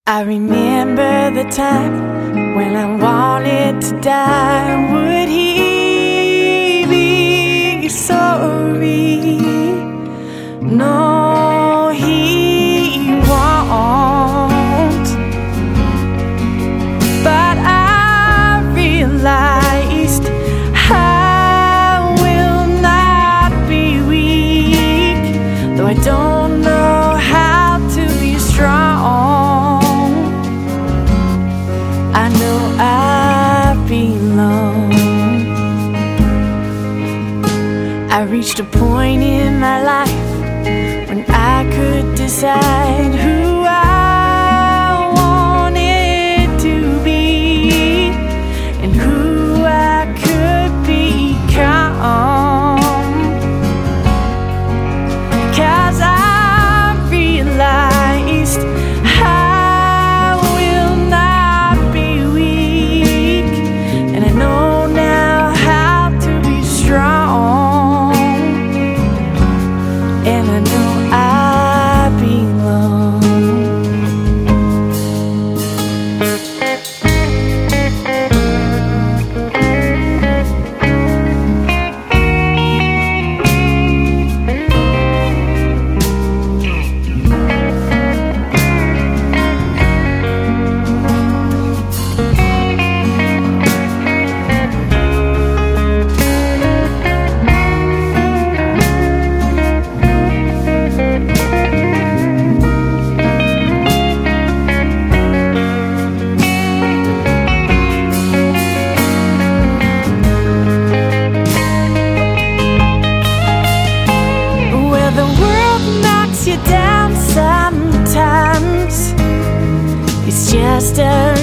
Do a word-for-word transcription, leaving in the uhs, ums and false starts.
I remember the time when I wanted to die. Would he be sorry? No, he won't. But I realized I will not be weak, though I don't know how to be strong. I know I belong. I reached a point in my life when I could decide who I wanted to be and who I could become. 'Cause I realized I will not be weak, and I know now how to be strong, and I know I belong. You down sometimes, it's just a